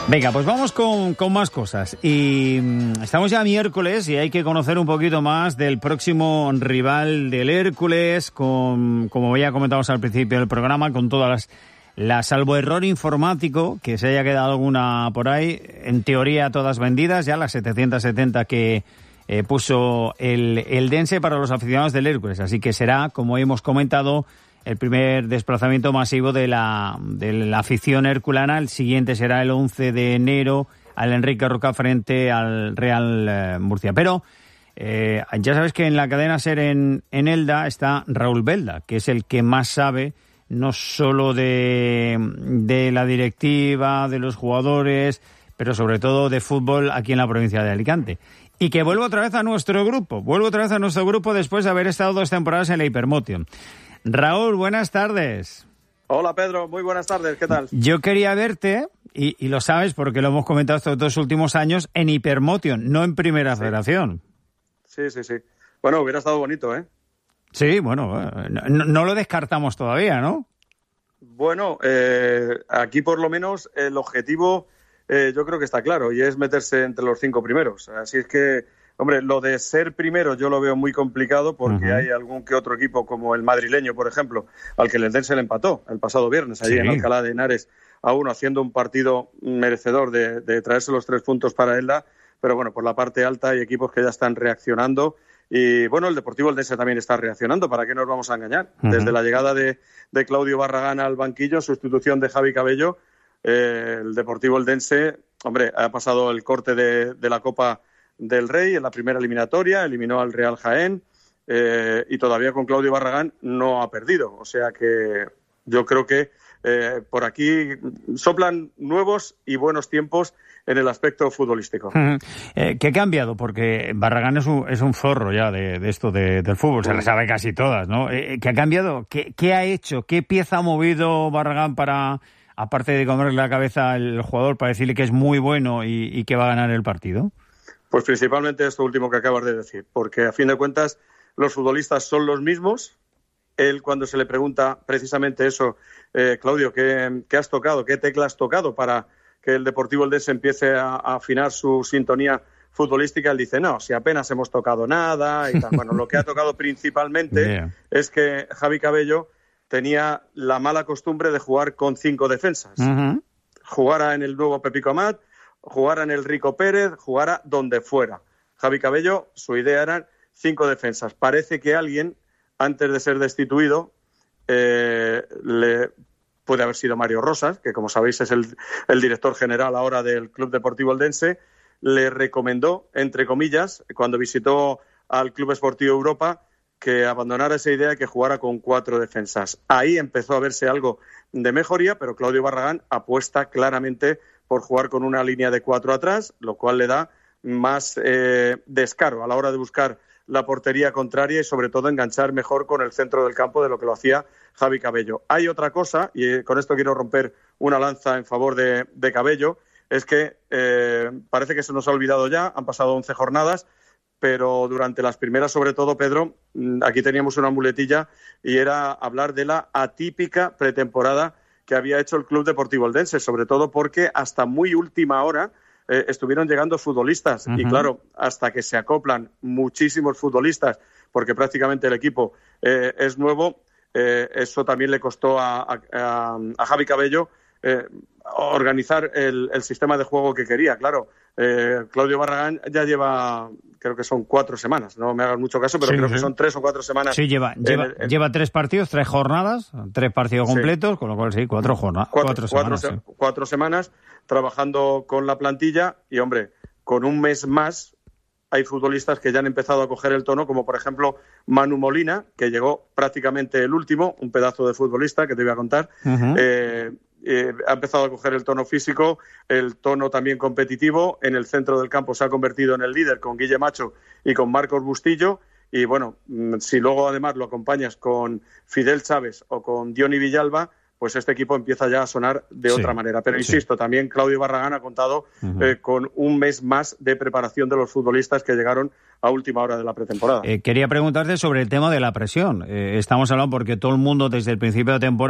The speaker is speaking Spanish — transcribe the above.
Venga, pues vamos con más cosas. Y estamos ya miércoles y hay que conocer un poquito más del próximo rival del Hércules, como ya comentamos al principio del programa, con todas las salvo error informático, que se haya quedado alguna por ahí, en teoría todas vendidas, ya las 770 que puso el Dense para los aficionados del Hércules. Así que será, como hemos comentado, el primer desplazamiento masivo de la afición herculana. El siguiente será el 11 de enero al Enrique Roca frente al Real Murcia. Pero ya sabes que en la cadena SER en Elda está Raúl Belda, que es el que más sabe, no solo de la directiva, de los jugadores, pero sobre todo de fútbol aquí en la provincia de Alicante. Y que vuelvo otra vez a nuestro grupo después de haber estado 2 temporadas en la Hypermotion. Raúl, buenas tardes. Hola Pedro, muy buenas tardes, ¿qué tal? Yo quería verte, y lo sabes porque lo hemos comentado estos 2 últimos años, en Hypermotion, no en Primera Federación. Sí. Bueno, hubiera estado bonito, ¿eh? Sí, bueno, no lo descartamos todavía, ¿no? Bueno, aquí por lo menos el objetivo yo creo que está claro, y es meterse entre los 5 primeros. Así es que, hombre, lo de ser primero yo lo veo muy complicado porque hay algún que otro equipo, como el madrileño, por ejemplo, al que el Dense le empató el pasado viernes, allí en Alcalá de Henares, a 1, haciendo un partido merecedor de traerse los 3 puntos para Elda. Pero bueno, por la parte alta hay equipos que ya están reaccionando. Y bueno, el Deportivo Eldense también está reaccionando, ¿para qué nos vamos a engañar? Desde la llegada de Claudio Barragán al banquillo, en sustitución de Javi Cabello, el Deportivo Eldense, hombre, ha pasado el corte de la Copa del Rey en la primera eliminatoria, eliminó al Real Jaén, y todavía con Claudio Barragán no ha perdido. O sea que yo creo que por aquí soplan nuevos y buenos tiempos en el aspecto futbolístico. ¿Qué ha cambiado? Porque Barragán es un zorro ya de esto del fútbol, se le sabe casi todas, ¿no? ¿Qué ha cambiado? ¿Qué ha hecho? ¿Qué pieza ha movido Barragán para, aparte de comerle la cabeza al jugador, para decirle que es muy bueno y que va a ganar el partido? Pues principalmente esto último que acabas de decir, porque a fin de cuentas los futbolistas son los mismos. Él, cuando se le pregunta precisamente eso, Claudio, ¿qué has tocado? ¿Qué tecla has tocado para que el Deportivo Eldense empiece a afinar su sintonía futbolística? Él dice, no, si apenas hemos tocado nada y tal. Bueno, lo que ha tocado principalmente es que Javi Cabello tenía la mala costumbre de jugar con 5 defensas. Jugara en el nuevo Pepico Amat, jugara en el Rico Pérez, jugara donde fuera. Javi Cabello, su idea eran 5 defensas. Parece que alguien, antes de ser destituido, puede haber sido Mario Rosas, que como sabéis es el director general ahora del Club Deportivo Eldense, le recomendó, entre comillas, cuando visitó al Club Esportivo Europa, que abandonara esa idea y que jugara con 4 defensas. Ahí empezó a verse algo de mejoría, pero Claudio Barragán apuesta claramente por jugar con una línea de 4 atrás, lo cual le da más descaro a la hora de buscar la portería contraria y sobre todo enganchar mejor con el centro del campo de lo que lo hacía Javi Cabello. Hay otra cosa, y con esto quiero romper una lanza en favor de Cabello, es que parece que se nos ha olvidado ya, han pasado 11 jornadas, pero durante las primeras, sobre todo, Pedro, aquí teníamos una muletilla y era hablar de la atípica pretemporada que había hecho el Club Deportivo Eldense, sobre todo porque hasta muy última hora estuvieron llegando futbolistas y claro, hasta que se acoplan muchísimos futbolistas, porque prácticamente el equipo es nuevo, eso también le costó a Javi Cabello organizar el sistema de juego que quería. Claro, Claudio Barragán ya lleva, creo que son 4 semanas, no me hagas mucho caso, pero creo que son 3 o 4 semanas. Sí, lleva 3 partidos, 3 jornadas, 3 partidos completos, con lo cual sí, 4 jornadas. 4 semanas trabajando con la plantilla y, hombre, con un mes más hay futbolistas que ya han empezado a coger el tono, como por ejemplo Manu Molina, que llegó prácticamente el último, un pedazo de futbolista que te voy a contar. Ha empezado a coger el tono físico, el tono también competitivo. En el centro del campo se ha convertido en el líder con Guille Macho y con Marcos Bustillo. Y bueno, si luego además lo acompañas con Fidel Chávez o con Diony Villalba, pues este equipo empieza ya a sonar de otra manera. Pero insisto, también Claudio Barragán ha contado con un mes más de preparación de los futbolistas que llegaron a última hora de la pretemporada. Quería preguntarte sobre el tema de la presión. Estamos hablando porque todo el mundo desde el principio de temporada